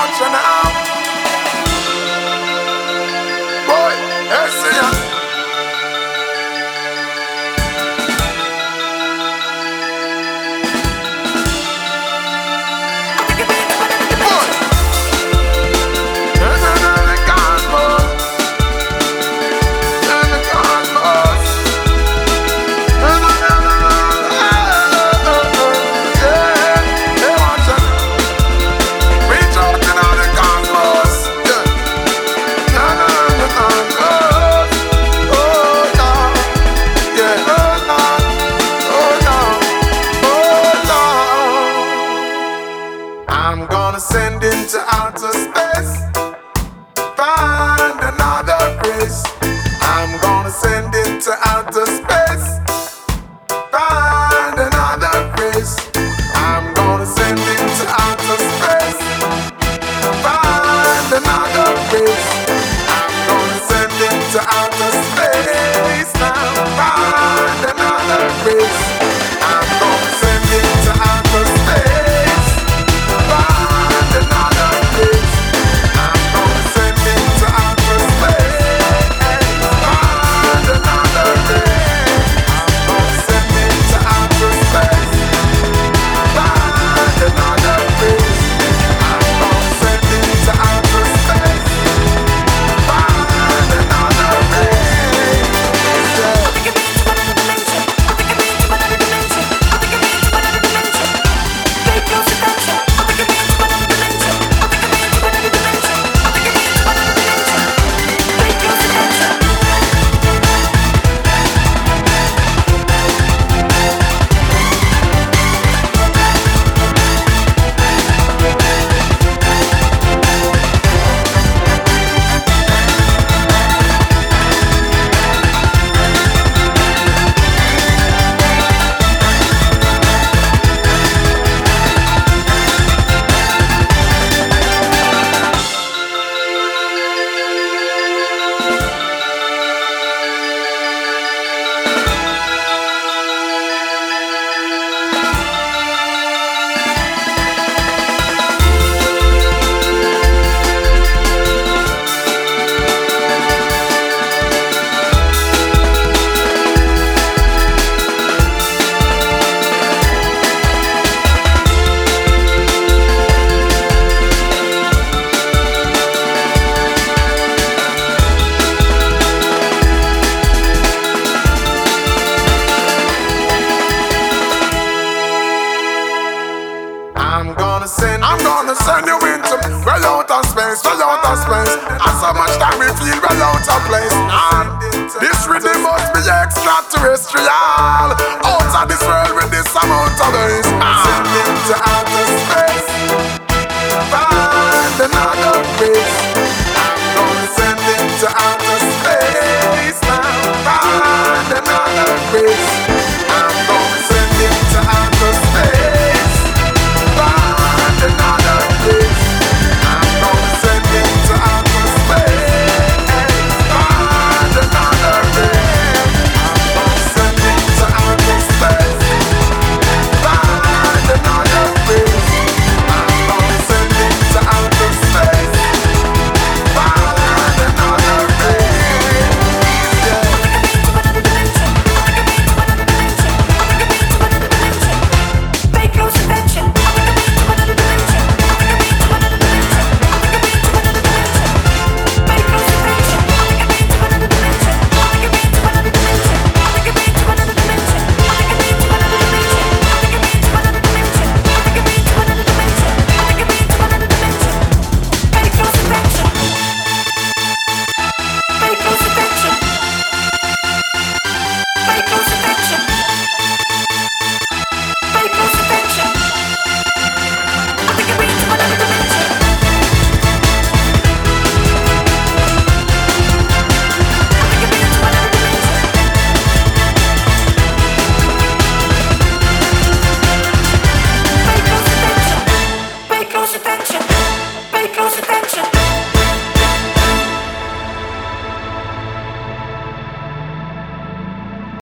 want you now. Boy, yes, yeah. I'm gonna send into outer space, find another race. I'm gonna send into outer space, find another race. I'm gonna send into outer space, find another race. I'm gonna send into outer space now, find another race. I'm gonna send into outer space. I'm gonna send you into well out of space, well out of space. And so much time we feel well out of place. And this rhythm must be extra